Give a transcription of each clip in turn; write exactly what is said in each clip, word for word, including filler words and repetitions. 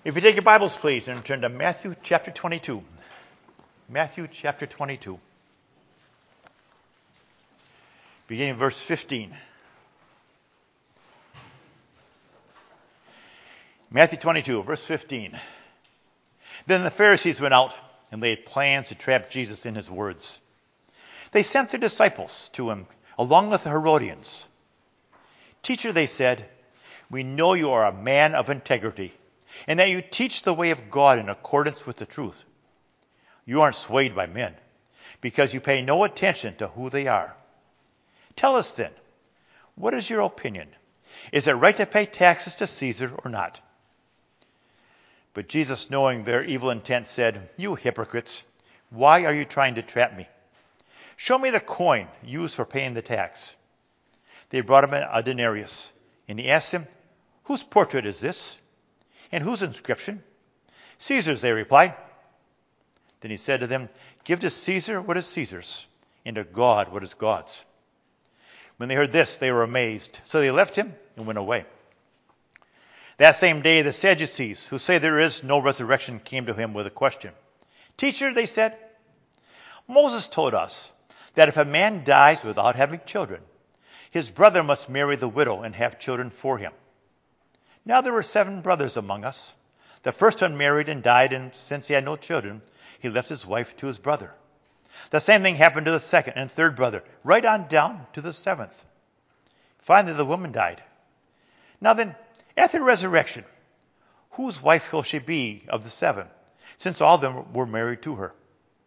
If you take your Bibles, please, and turn to Matthew chapter twenty-two. Matthew chapter twenty-two. Beginning verse fifteen. Matthew twenty-two, verse fifteen. Then the Pharisees went out and laid plans to trap Jesus in his words. They sent their disciples to him along with the Herodians. Teacher, they said, we know you are a man of integrity, and that you teach the way of God in accordance with the truth. You aren't swayed by men, because you pay no attention to who they are. Tell us then, what is your opinion? Is it right to pay taxes to Caesar or not? But Jesus, knowing their evil intent, said, You hypocrites, why are you trying to trap me? Show me the coin used for paying the tax. They brought him a denarius, and he asked him, Whose portrait is this? And whose inscription? Caesar's, they replied. Then he said to them, Give to Caesar what is Caesar's, and to God what is God's. When they heard this, they were amazed. So they left him and went away. That same day, the Sadducees, who say there is no resurrection, came to him with a question. Teacher, they said, Moses told us that if a man dies without having children, his brother must marry the widow and have children for him. Now there were seven brothers among us. The first one married and died, and since he had no children, he left his wife to his brother. The same thing happened to the second and third brother, right on down to the seventh. Finally, the woman died. Now then, at the resurrection, whose wife will she be of the seven, since all of them were married to her?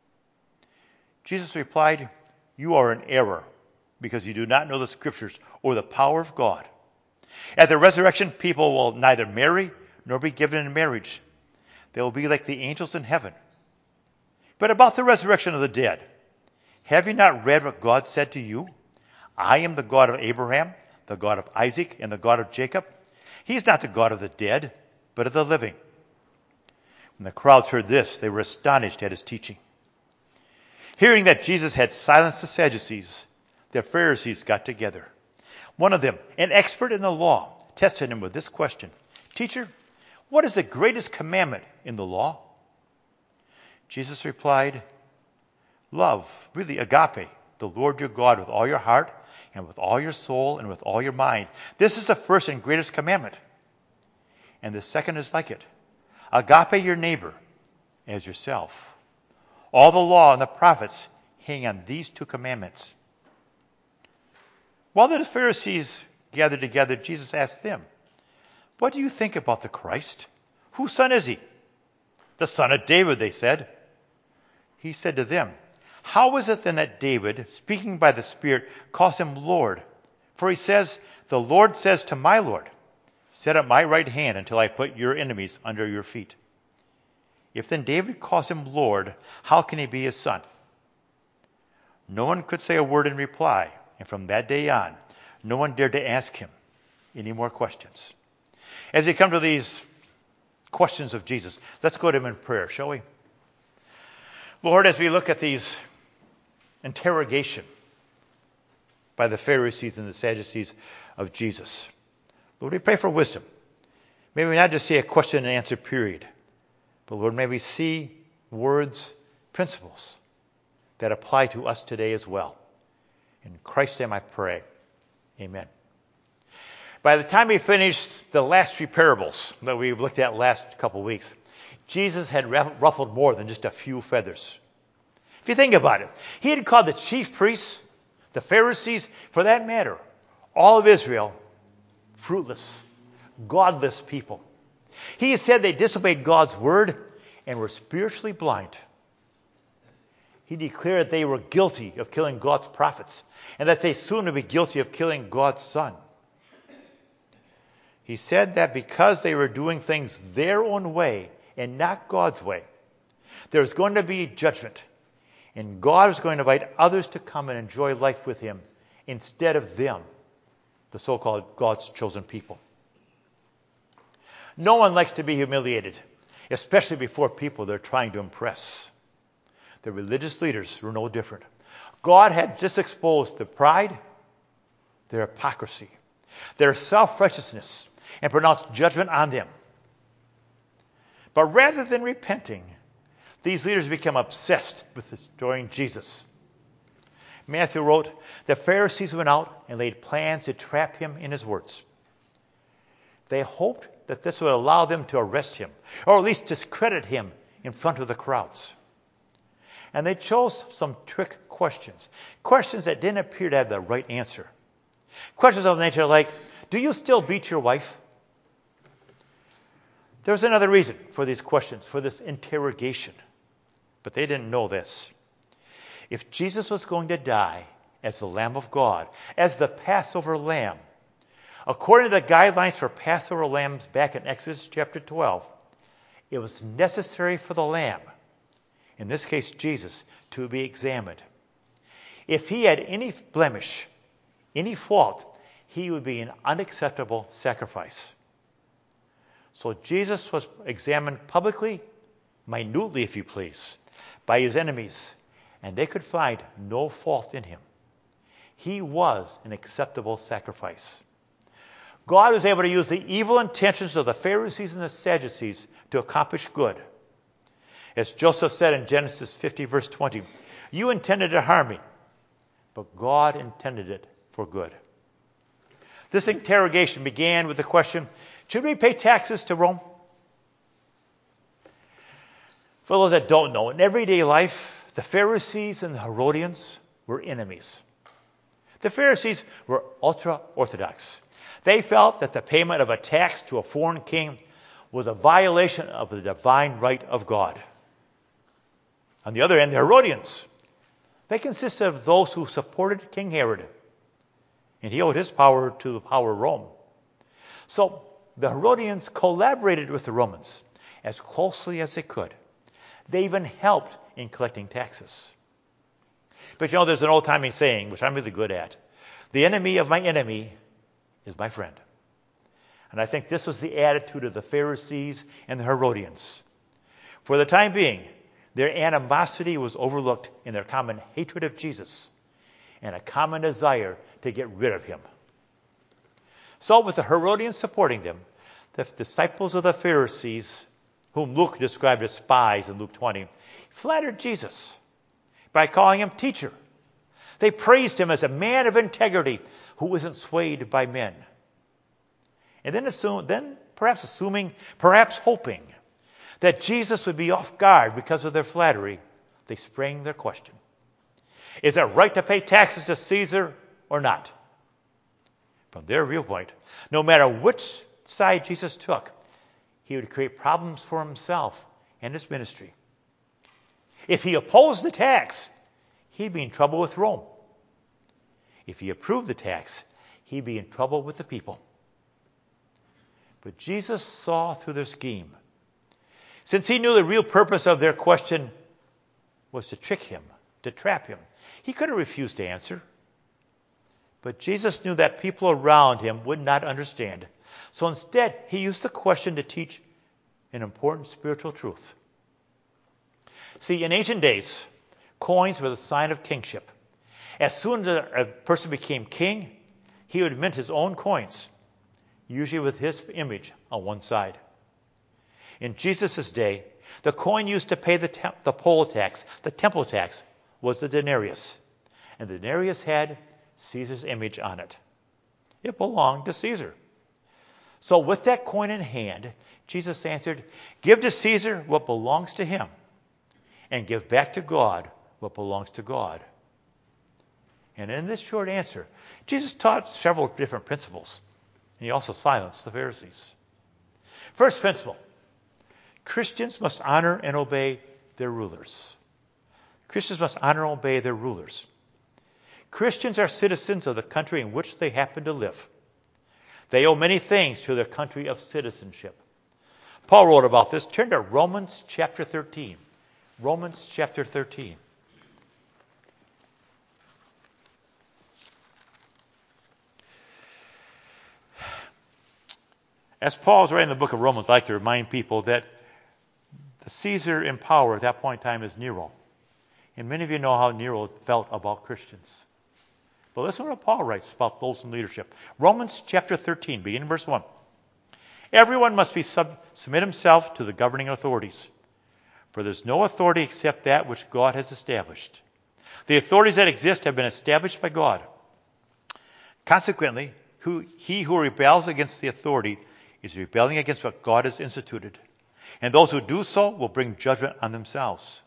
Jesus replied, You are in error, because you do not know the Scriptures or the power of God. At the resurrection, people will neither marry nor be given in marriage. They will be like the angels in heaven. But about the resurrection of the dead, have you not read what God said to you? I am the God of Abraham, the God of Isaac, and the God of Jacob. He is not the God of the dead, but of the living. When the crowds heard this, they were astonished at his teaching. Hearing that Jesus had silenced the Sadducees, the Pharisees got together. One of them, an expert in the law, tested him with this question. Teacher, what is the greatest commandment in the law? Jesus replied, Love, really agape, the Lord your God with all your heart and with all your soul and with all your mind. This is the first and greatest commandment. And the second is like it. Agape your neighbor as yourself. All the law and the prophets hang on these two commandments. While the Pharisees gathered together, Jesus asked them, What do you think about the Christ? Whose son is he? The son of David, they said. He said to them, How is it then that David, speaking by the Spirit, calls him Lord? For he says, The Lord says to my Lord, Sit at my right hand until I put your enemies under your feet. If then David calls him Lord, how can he be his son? No one could say a word in reply. And from that day on, no one dared to ask him any more questions. As we come to these questions of Jesus, let's go to him in prayer, shall we? Lord, as we look at these interrogation by the Pharisees and the Sadducees of Jesus, Lord, we pray for wisdom. May we not just see a question and answer period, but Lord, may we see words, principles that apply to us today as well. In Christ's name I pray. Amen. By the time we finished the last three parables that we looked at last couple of weeks, Jesus had ruffled more than just a few feathers. If you think about it, he had called the chief priests, the Pharisees, for that matter, all of Israel, fruitless, godless people. He said they disobeyed God's word and were spiritually blind. He declared they were guilty of killing God's prophets and that they soon would be guilty of killing God's son. He said that because they were doing things their own way and not God's way, there was going to be judgment, and God was going to invite others to come and enjoy life with him instead of them, the so-called God's chosen people. No one likes to be humiliated, especially before people they're trying to impress. The religious leaders were no different. God had just exposed their pride, their hypocrisy, their self-righteousness, and pronounced judgment on them. But rather than repenting, these leaders become obsessed with destroying Jesus. Matthew wrote, the Pharisees went out and laid plans to trap him in his words. They hoped that this would allow them to arrest him, or at least discredit him in front of the crowds. And they chose some trick questions, questions that didn't appear to have the right answer. Questions of the nature like, do you still beat your wife? There's another reason for these questions, for this interrogation. But they didn't know this. If Jesus was going to die as the Lamb of God, as the Passover lamb, according to the guidelines for Passover lambs back in Exodus chapter twelve, it was necessary for the lamb, in this case Jesus, to be examined. If he had any blemish, any fault, he would be an unacceptable sacrifice. So Jesus was examined publicly, minutely if you please, by his enemies, and they could find no fault in him. He was an acceptable sacrifice. God was able to use the evil intentions of the Pharisees and the Sadducees to accomplish good. As Joseph said in Genesis fifty, verse twenty, you intended to harm me, but God intended it for good. This interrogation began with the question, should we pay taxes to Rome? For those that don't know, in everyday life, the Pharisees and the Herodians were enemies. The Pharisees were ultra-Orthodox. They felt that the payment of a tax to a foreign king was a violation of the divine right of God. On the other hand, the Herodians, they consisted of those who supported King Herod, and he owed his power to the power of Rome. So the Herodians collaborated with the Romans as closely as they could. They even helped in collecting taxes. But you know, there's an old-timey saying, which I'm really good at. The enemy of my enemy is my friend. And I think this was the attitude of the Pharisees and the Herodians. For the time being, their animosity was overlooked in their common hatred of Jesus and a common desire to get rid of him. So with the Herodians supporting them, the disciples of the Pharisees, whom Luke described as spies in Luke twenty, flattered Jesus by calling him teacher. They praised him as a man of integrity who isn't swayed by men. And then, assume, then perhaps assuming, perhaps hoping that Jesus would be off guard because of their flattery, they sprang their question. Is it right to pay taxes to Caesar or not? From their viewpoint, no matter which side Jesus took, he would create problems for himself and his ministry. If he opposed the tax, he'd be in trouble with Rome. If he approved the tax, he'd be in trouble with the people. But Jesus saw through their scheme. Since he knew the real purpose of their question was to trick him, to trap him, he could have refused to answer. But Jesus knew that people around him would not understand. So instead, he used the question to teach an important spiritual truth. See, in ancient days, coins were the sign of kingship. As soon as a person became king, he would mint his own coins, usually with his image on one side. In Jesus' day, the coin used to pay the, temp- the poll tax, the temple tax, was the denarius. And the denarius had Caesar's image on it. It belonged to Caesar. So with that coin in hand, Jesus answered, give to Caesar what belongs to him, and give back to God what belongs to God. And in this short answer, Jesus taught several different principles. And he also silenced the Pharisees. First principle, Christians must honor and obey their rulers. Christians must honor and obey their rulers. Christians are citizens of the country in which they happen to live. They owe many things to their country of citizenship. Paul wrote about this. Turn to Romans chapter thirteen. Romans chapter thirteen. As Paul's writing the book of Romans, I'd like to remind people that the Caesar in power at that point in time is Nero. And many of you know how Nero felt about Christians. But listen to what Paul writes about those in leadership. Romans chapter thirteen, beginning in verse one. Everyone must be sub- submit himself to the governing authorities. For there's no authority except that which God has established. The authorities that exist have been established by God. Consequently, who, he who rebels against the authority is rebelling against what God has instituted. And those who do so will bring judgment on themselves.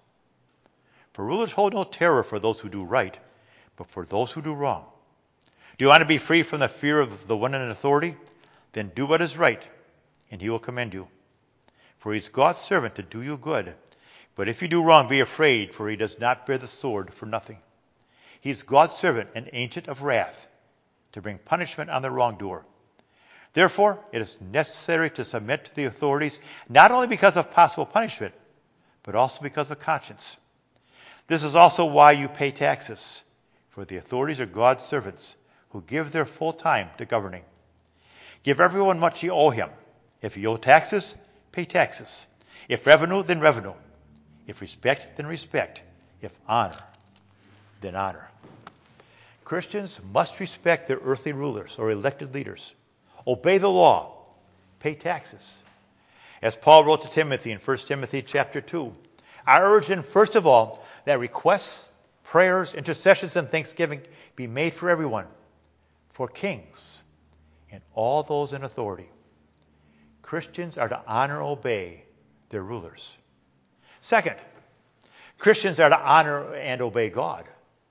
For rulers hold no terror for those who do right, but for those who do wrong. Do you want to be free from the fear of the one in authority? Then do what is right, and he will commend you. For he is God's servant to do you good. But if you do wrong, be afraid, for he does not bear the sword for nothing. He is God's servant, an agent of wrath, to bring punishment on the wrongdoer. Therefore, it is necessary to submit to the authorities, not only because of possible punishment, but also because of conscience. This is also why you pay taxes, for the authorities are God's servants who give their full time to governing. Give everyone what you owe him. If you owe taxes, pay taxes. If revenue, then revenue. If respect, then respect. If honor, then honor. Christians must respect their earthly rulers or elected leaders. Obey the law. Pay taxes. As Paul wrote to Timothy in First Timothy chapter two, I urge then, first of all, that requests, prayers, intercessions, and thanksgiving be made for everyone, for kings, and all those in authority. Christians are to honor and obey their rulers. Second, Christians are to honor and obey God.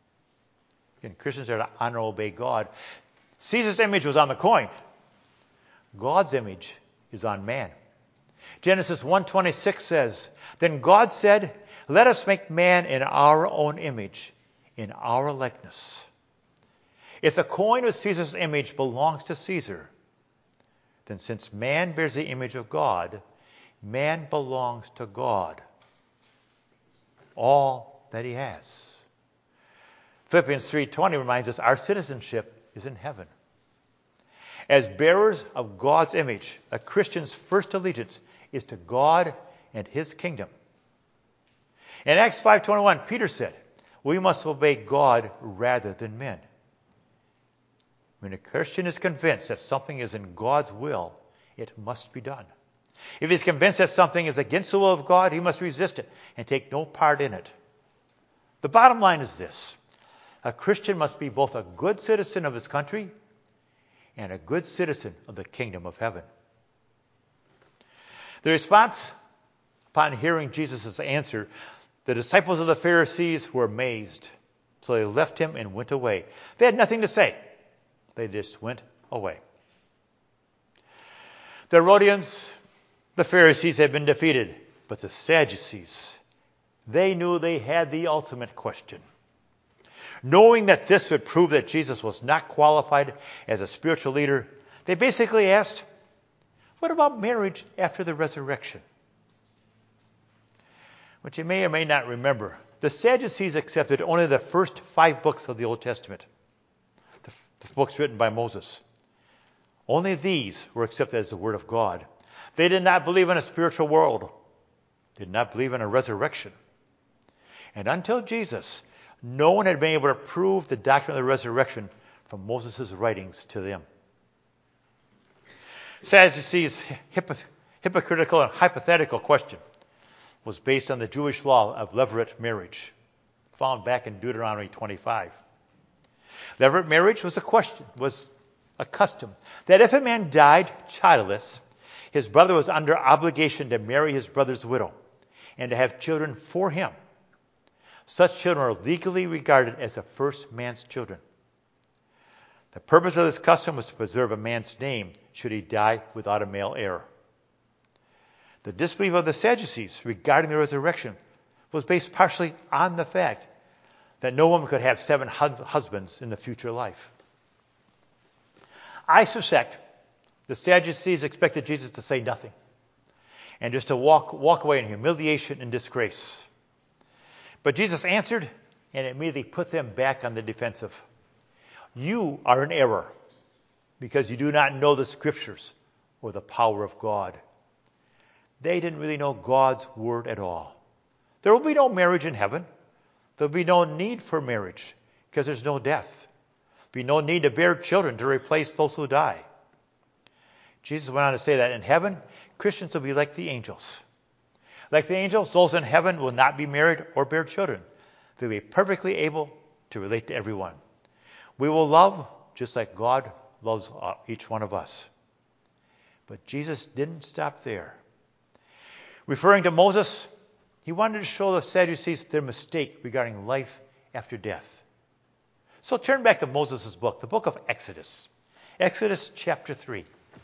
Again, Christians are to honor and obey God. Caesar's image was on the coin. God's image is on man. Genesis one twenty-six says, Then God said, Let us make man in our own image, in our likeness. If the coin with Caesar's image belongs to Caesar, then since man bears the image of God, man belongs to God. All that he has. Philippians three twenty reminds us our citizenship is in heaven. As bearers of God's image, a Christian's first allegiance is to God and his kingdom. In Acts five twenty-one, Peter said, we must obey God rather than men. When a Christian is convinced that something is in God's will, it must be done. If he's convinced that something is against the will of God, he must resist it and take no part in it. The bottom line is this. A Christian must be both a good citizen of his country and a good citizen of the kingdom of heaven. The response upon hearing Jesus' answer, the disciples of the Pharisees were amazed. So they left him and went away. They had nothing to say. They just went away. The Herodians, the Pharisees had been defeated, but the Sadducees, they knew they had the ultimate question. Knowing that this would prove that Jesus was not qualified as a spiritual leader, they basically asked, what about marriage after the resurrection? What you may or may not remember, the Sadducees accepted only the first five books of the Old Testament, the, the books written by Moses. Only these were accepted as the Word of God. They did not believe in a spiritual world. They did not believe in a resurrection. And until Jesus, no one had been able to prove the doctrine of the resurrection from Moses' writings to them. Sadducees' hypocritical and hypothetical question was based on the Jewish law of levirate marriage, found back in Deuteronomy twenty-five. Levirate marriage was a question, was a custom that if a man died childless, his brother was under obligation to marry his brother's widow and to have children for him. Such children are legally regarded as the first man's children. The purpose of this custom was to preserve a man's name should he die without a male heir. The disbelief of the Sadducees regarding the resurrection was based partially on the fact that no woman could have seven husbands in the future life. I suspect the Sadducees expected Jesus to say nothing and just to walk, walk away in humiliation and disgrace. But Jesus answered and immediately put them back on the defensive. You are in error because you do not know the Scriptures or the power of God. They didn't really know God's Word at all. There will be no marriage in heaven. There will be no need for marriage because there's no death. There will be no need to bear children to replace those who die. Jesus went on to say that in heaven, Christians will be like the angels. Like the angels, those in heaven will not be married or bear children. They'll be perfectly able to relate to everyone. We will love just like God loves each one of us. But Jesus didn't stop there. Referring to Moses, he wanted to show the Sadducees their mistake regarding life after death. So turn back to Moses' book, the book of Exodus. Exodus chapter three.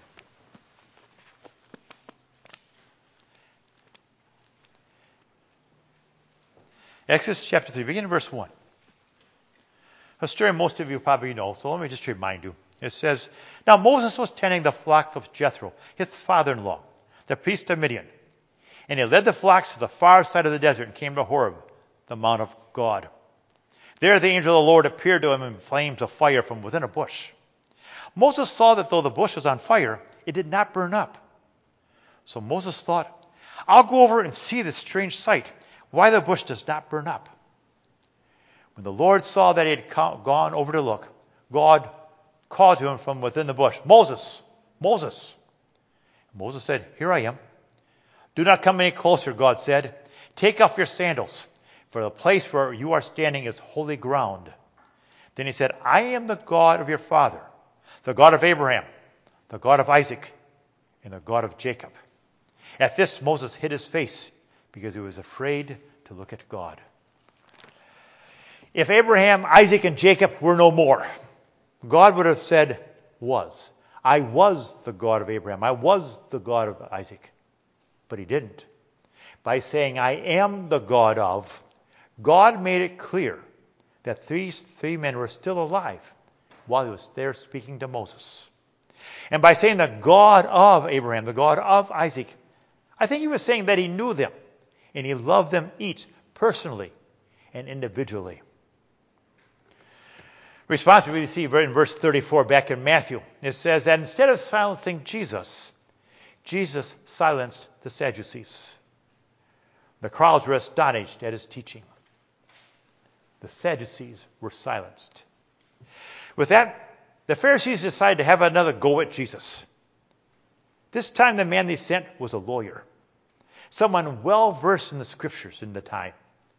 Exodus chapter three, begin in verse one. A story most of you probably know, so let me just remind you. It says, Now Moses was tending the flock of Jethro, his father-in-law, the priest of Midian. And he led the flocks to the far side of the desert and came to Horeb, the mount of God. There the angel of the Lord appeared to him in flames of fire from within a bush. Moses saw that though the bush was on fire, it did not burn up. So Moses thought, I'll go over and see this strange sight, why the bush does not burn up. When the Lord saw that he had gone over to look, God called to him from within the bush, Moses, Moses. Moses said, Here I am. Do not come any closer, God said. Take off your sandals, for the place where you are standing is holy ground. Then he said, I am the God of your father, the God of Abraham, the God of Isaac, and the God of Jacob. At this, Moses hid his face because he was afraid to look at God. If Abraham, Isaac, and Jacob were no more, God would have said, was. I was the God of Abraham. I was the God of Isaac. But he didn't. By saying, I am the God of, God made it clear that these three men were still alive while he was there speaking to Moses. And by saying the God of Abraham, the God of Isaac, I think he was saying that he knew them and he loved them each personally and individually. Response we see in verse thirty-four back in Matthew. It says that instead of silencing Jesus, Jesus silenced the Sadducees. The crowds were astonished at his teaching. The Sadducees were silenced. With that, the Pharisees decided to have another go at Jesus. This time the man they sent was a lawyer, someone well versed in the scriptures in the time.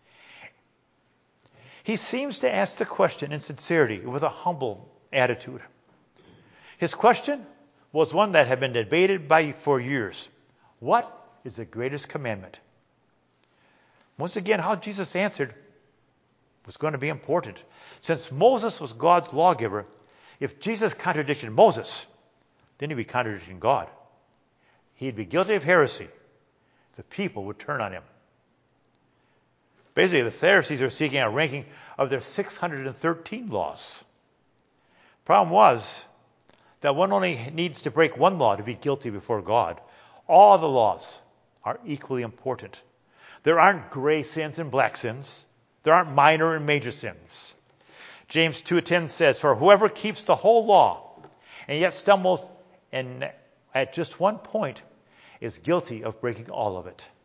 He seems to ask the question in sincerity with a humble attitude. His question was one that had been debated by for years. What is the greatest commandment? Once again, how Jesus answered was going to be important. Since Moses was God's lawgiver, if Jesus contradicted Moses, then he'd be contradicting God. He'd be guilty of heresy. The people would turn on him. Basically, the Pharisees are seeking a ranking of their six hundred thirteen laws. Problem was that one only needs to break one law to be guilty before God. All the laws are equally important. There aren't gray sins and black sins. There aren't minor and major sins. James two ten says, For whoever keeps the whole law and yet stumbles in, at just one point is guilty of breaking all of it.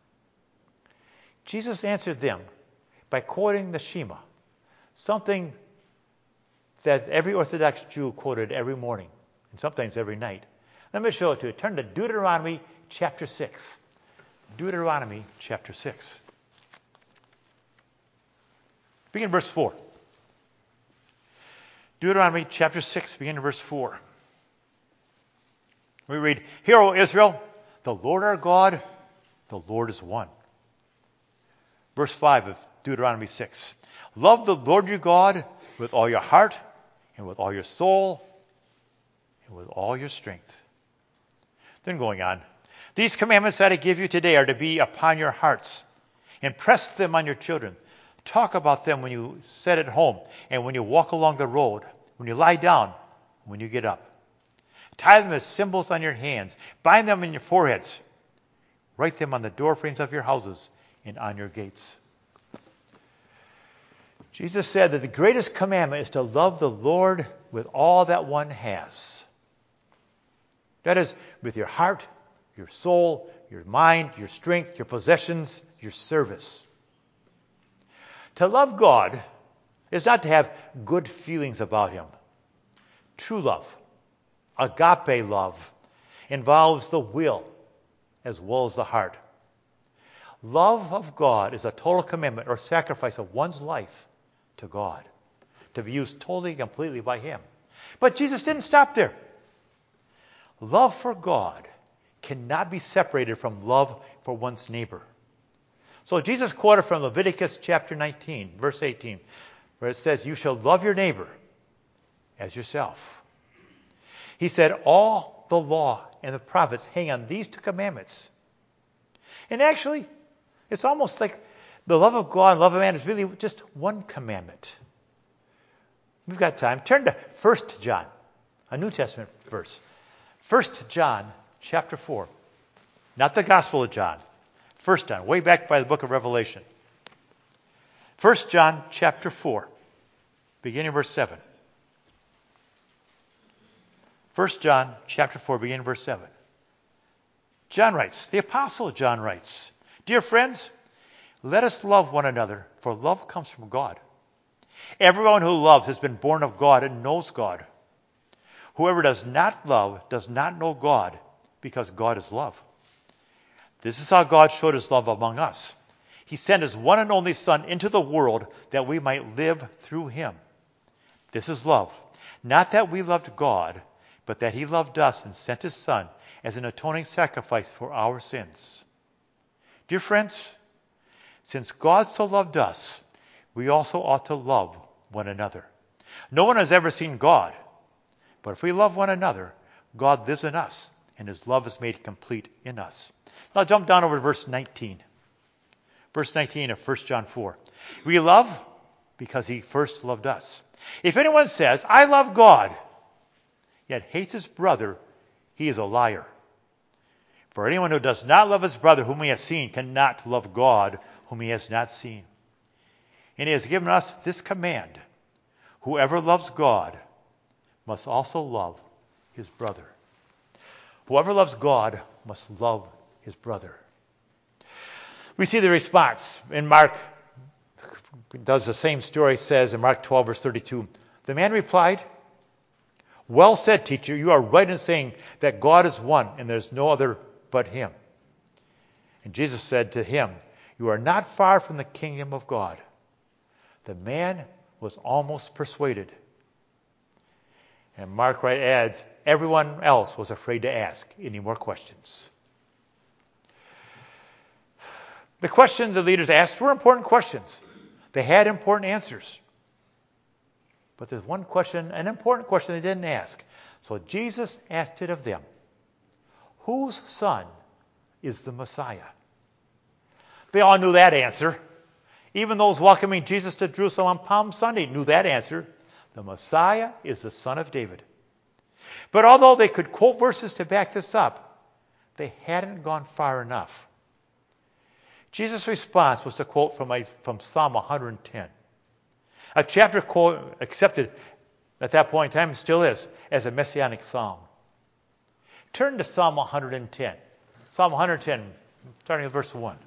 Jesus answered them by quoting the Shema, something that every Orthodox Jew quoted every morning and sometimes every night. Let me show it to you. Turn to Deuteronomy chapter six. Deuteronomy chapter six. Begin in verse four. Deuteronomy chapter six, begin in verse four. We read, Hear, O Israel, the Lord our God, the Lord is one. Verse five of Deuteronomy six. Love the Lord your God with all your heart and with all your soul and with all your strength. Then going on. These commandments that I give you today are to be upon your hearts. Impress them on your children. Talk about them when you sit at home and when you walk along the road, when you lie down, when you get up. Tie them as symbols on your hands. Bind them in your foreheads. Write them on the doorframes of your houses and on your gates. Jesus said that the greatest commandment is to love the Lord with all that one has. That is, with your heart, your soul, your mind, your strength, your possessions, your service. To love God is not to have good feelings about Him. True love, agape love, involves the will as well as the heart. Love of God is a total commitment or sacrifice of one's life to God, to be used totally and completely by Him. But Jesus didn't stop there. Love for God cannot be separated from love for one's neighbor. So Jesus quoted from Leviticus chapter nineteen, verse eighteen, where it says, "You shall love your neighbor as yourself." He said all the law and the prophets hang on these two commandments. And actually, it's almost like the love of God and love of man is really just one commandment. We've got time. Turn to First John, a New Testament verse. First John chapter four. Not the Gospel of John. First John, way back by the book of Revelation. First John chapter four, beginning verse seven. First John chapter four, beginning verse seven. John writes, the Apostle John writes, "Dear friends, let us love one another, for love comes from God. Everyone who loves has been born of God and knows God. Whoever does not love does not know God, because God is love. This is how God showed His love among us. He sent His one and only Son into the world that we might live through Him. This is love. Not that we loved God, but that He loved us and sent His Son as an atoning sacrifice for our sins. Dear friends, since God so loved us, we also ought to love one another. No one has ever seen God, but if we love one another, God lives in us, and His love is made complete in us." Now jump down over to verse nineteen. Verse nineteen of First John four. "We love because He first loved us. If anyone says, 'I love God,' yet hates his brother, he is a liar. For anyone who does not love his brother whom he has seen cannot love God whom he has not seen. And He has given us this command: whoever loves God must also love his brother." Whoever loves God must love his brother. We see the response. In Mark, does the same story, says in Mark twelve, verse thirty-two, "The man replied, 'Well said, teacher, you are right in saying that God is one and there's no other but Him.' And Jesus said to him, 'You are not far from the kingdom of God.' The man was almost persuaded." And Mark Wright adds, everyone else was afraid to ask any more questions. The questions the leaders asked were important questions. They had important answers. But there's one question, an important question they didn't ask. So Jesus asked it of them. Whose son is the Messiah? They all knew that answer. Even those welcoming Jesus to Jerusalem on Palm Sunday knew that answer. The Messiah is the son of David. But although they could quote verses to back this up, they hadn't gone far enough. Jesus' response was to quote from, from Psalm one hundred ten. A chapter quote accepted at that point in time, still is, as a messianic psalm. Turn to Psalm one hundred ten. Psalm one hundred ten, starting with verse one.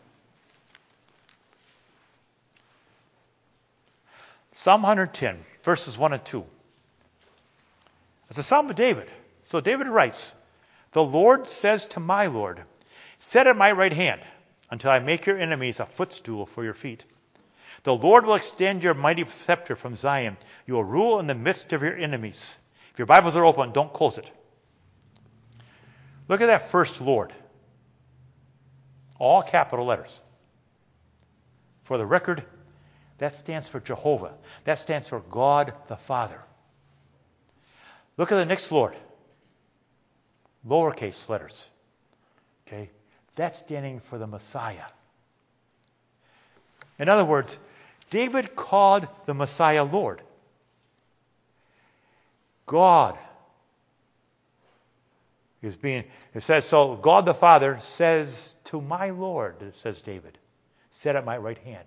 Psalm one hundred ten, verses one and two. It's a psalm of David. So David writes, "The Lord says to my Lord, sit at my right hand until I make your enemies a footstool for your feet. The Lord will extend your mighty scepter from Zion. You will rule in the midst of your enemies." If your Bibles are open, don't close it. Look at that first Lord. All capital letters. For the record, that stands for Jehovah. That stands for God the Father. Look at the next Lord. Lowercase letters. Okay? That's standing for the Messiah. In other words, David called the Messiah Lord. God is being, it says, so God the Father says to my Lord, says David, sit at my right hand.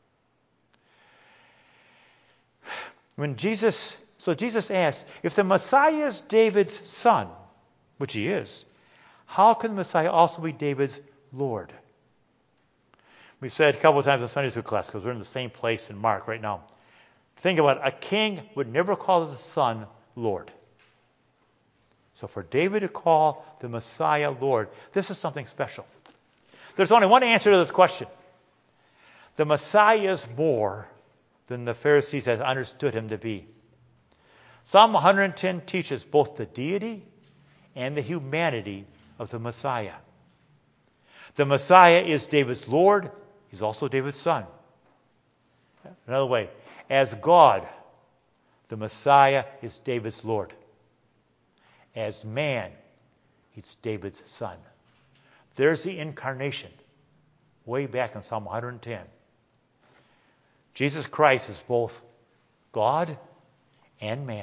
When Jesus, so Jesus asked, if the Messiah is David's son, which he is, how can the Messiah also be David's Lord? We said a couple of times in Sunday school class, because we're in the same place in Mark right now. Think about it. A king would never call his son Lord. So for David to call the Messiah Lord, this is something special. There's only one answer to this question. The Messiah is more than the Pharisees had understood him to be. Psalm one hundred ten teaches both the deity and the humanity of the Messiah. The Messiah is David's Lord. He's also David's son. Another way, as God, the Messiah is David's Lord. As man, he's David's son. There's the incarnation, way back in Psalm one hundred ten. Jesus Christ is both God and man.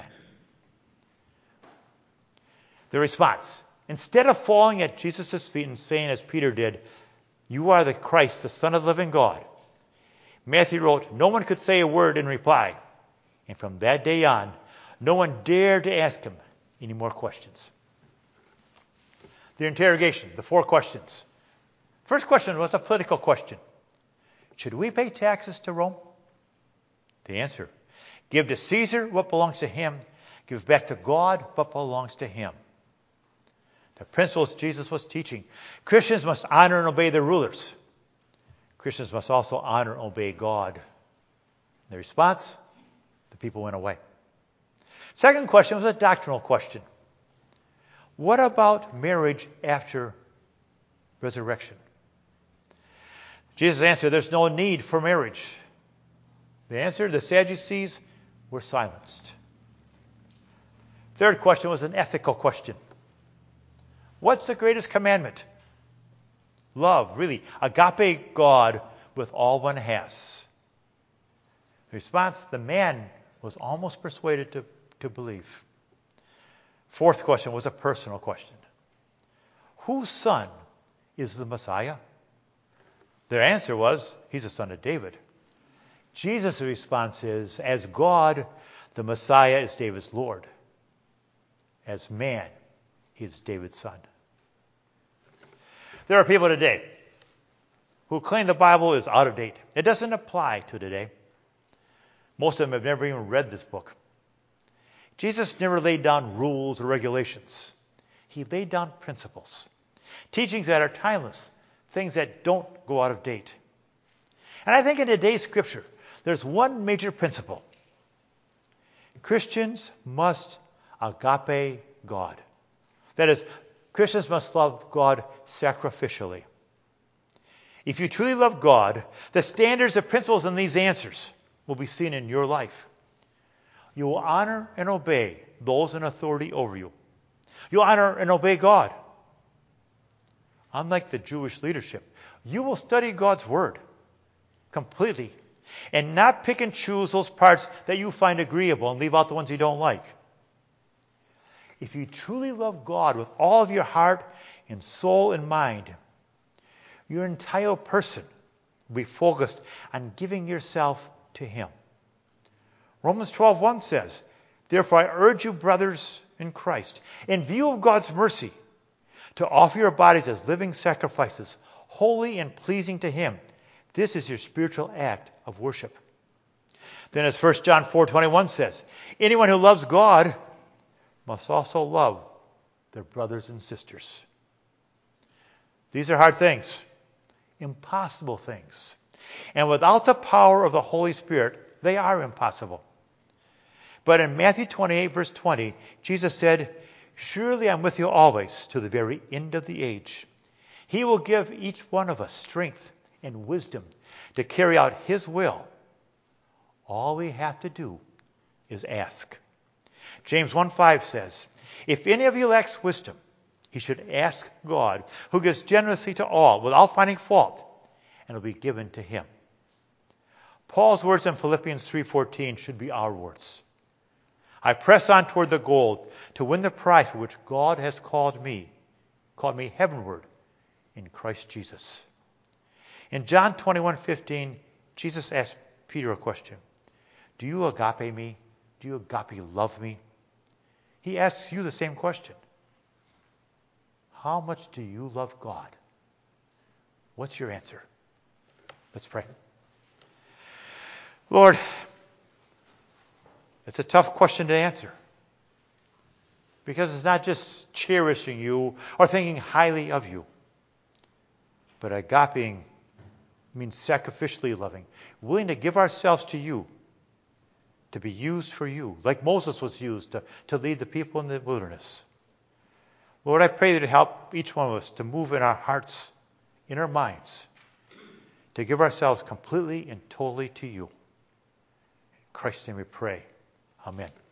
The response, instead of falling at Jesus' feet and saying as Peter did, "You are the Christ, the Son of the living God," Matthew wrote, no one could say a word in reply. And from that day on, no one dared to ask him any more questions. The interrogation, the four questions. First question was a political question. Should we pay taxes to Rome? The answer, give to Caesar what belongs to him, give back to God what belongs to him. The principles Jesus was teaching. Christians must honor and obey their rulers. Christians must also honor and obey God. The response, the people went away. Second question was a doctrinal question. What about marriage after resurrection? Jesus answered, there's no need for marriage. The answer, the Sadducees were silenced. Third question was an ethical question. What's the greatest commandment? Love, really. Agape God with all one has. The response, the man was almost persuaded to, to believe. Fourth question was a personal question. Whose son is the Messiah? Their answer was, he's the son of David. Jesus' response is, as God, the Messiah is David's Lord. As man, he is David's son. There are people today who claim the Bible is out of date. It doesn't apply to today. Most of them have never even read this book. Jesus never laid down rules or regulations. He laid down principles, teachings that are timeless, things that don't go out of date. And I think in today's scripture, there's one major principle. Christians must agape God. That is, Christians must love God sacrificially. If you truly love God, the standards and principles in these answers will be seen in your life. You will honor and obey those in authority over you. You'll honor and obey God. Unlike the Jewish leadership, you will study God's word completely and not pick and choose those parts that you find agreeable and leave out the ones you don't like. If you truly love God with all of your heart and soul and mind, your entire person will be focused on giving yourself to him. Romans twelve one says, therefore I urge you, brothers in Christ, in view of God's mercy, to offer your bodies as living sacrifices, holy and pleasing to him. This is your spiritual act of worship. Then as First John four twenty-one says, anyone who loves God must also love their brothers and sisters. These are hard things, impossible things. And without the power of the Holy Spirit, they are impossible. But in Matthew twenty-eight, verse twenty, Jesus said, surely I'm with you always to the very end of the age. He will give each one of us strength and wisdom to carry out his will. All we have to do is ask. James one five says, if any of you lacks wisdom, he should ask God, who gives generously to all without finding fault, and it will be given to him. Paul's words in Philippians three fourteen should be our words. I press on toward the goal to win the prize for which God has called me, called me heavenward in Christ Jesus. In John twenty-one fifteen, Jesus asked Peter a question. Do you agape me? Do you agape love me? He asks you the same question. How much do you love God? What's your answer? Let's pray. Lord, it's a tough question to answer. Because it's not just cherishing you, or thinking highly of you. But agape means sacrificially loving, willing to give ourselves to you, to be used for you, like Moses was used to, to lead the people in the wilderness. Lord, I pray that you help each one of us to move in our hearts, in our minds, to give ourselves completely and totally to you. In Christ's name we pray. Amen.